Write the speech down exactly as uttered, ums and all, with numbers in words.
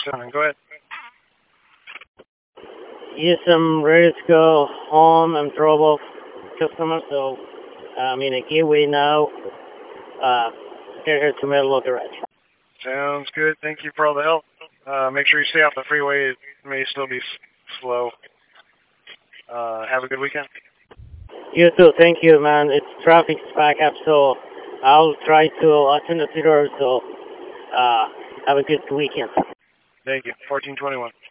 seven, go ahead. Yes, I'm ready to go home. I'm drove off customer, so I'm in a gateway now. Uh, get here to Metal Garage. Sounds good. Thank you for all the help. Uh, make sure you stay off the freeway. It may still be s- slow. Uh, have a good weekend. You too, thank you, man. It's traffic's back up, so I'll try to attend the theater, so uh, have a good weekend. Thank you. fourteen twenty-one.